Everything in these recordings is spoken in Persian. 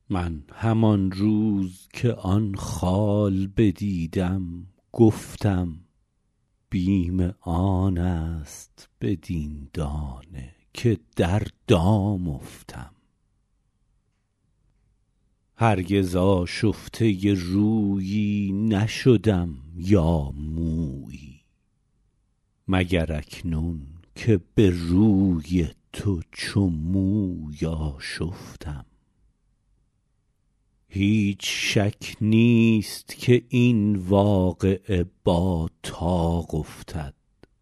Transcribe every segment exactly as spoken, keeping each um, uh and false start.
من همان روز که آن خال بدیدم گفتم بیم آن است بدین دانه که در دام افتم. هرگز آشفته رویی نشدم یا مویی، مگر اکنون که به روی تو چو موی آشفتم. هیچ شک نیست که این واقعه با طاق افتد،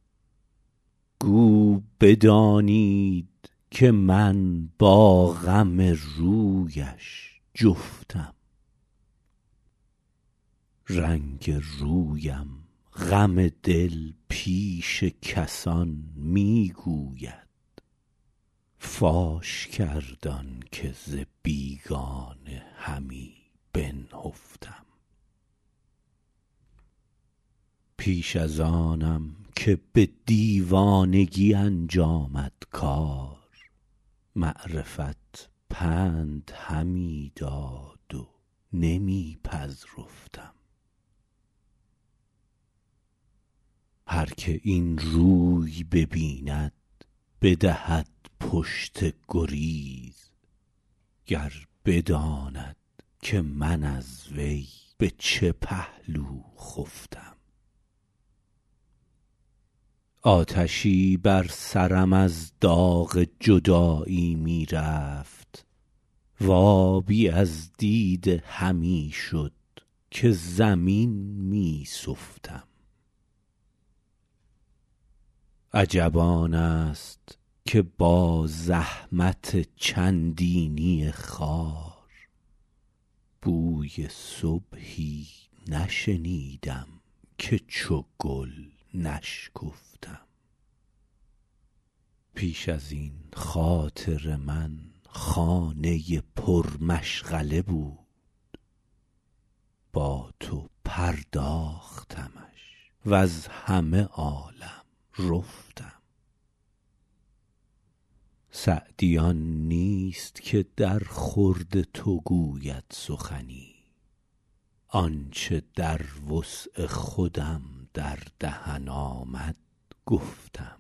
گو بدانید که من با غم رویش جفتم. رنگ رویم غم دل پیش کسان می گوید، فاش کرد آن که ز بیگانه همی بنهفتم. پیش از آنم که به دیوانگی انجامد کار، معرفت پند همی داد و نمی پذرفتم. هر که این روی ببیند بدهد پشت گریز، گر بداند که من از وی به چه پهلو خفتم. آتشی بر سرم از داغ جدایی می رفت، و آبی از دیده همی شد که زمین می سفتم. عجب آن است که با زحمت چندینی خار، بوی صبحی نشنیدم که چو گل نشکفتم. پیش از این خاطر من خانه پر مشغله بود، با تو پرداختمش وز همه عالم رفتم. سعدی آن نیست که در خورد تو گوید سخنی، آنچه در وسع خودم در دهن آمد گفتم.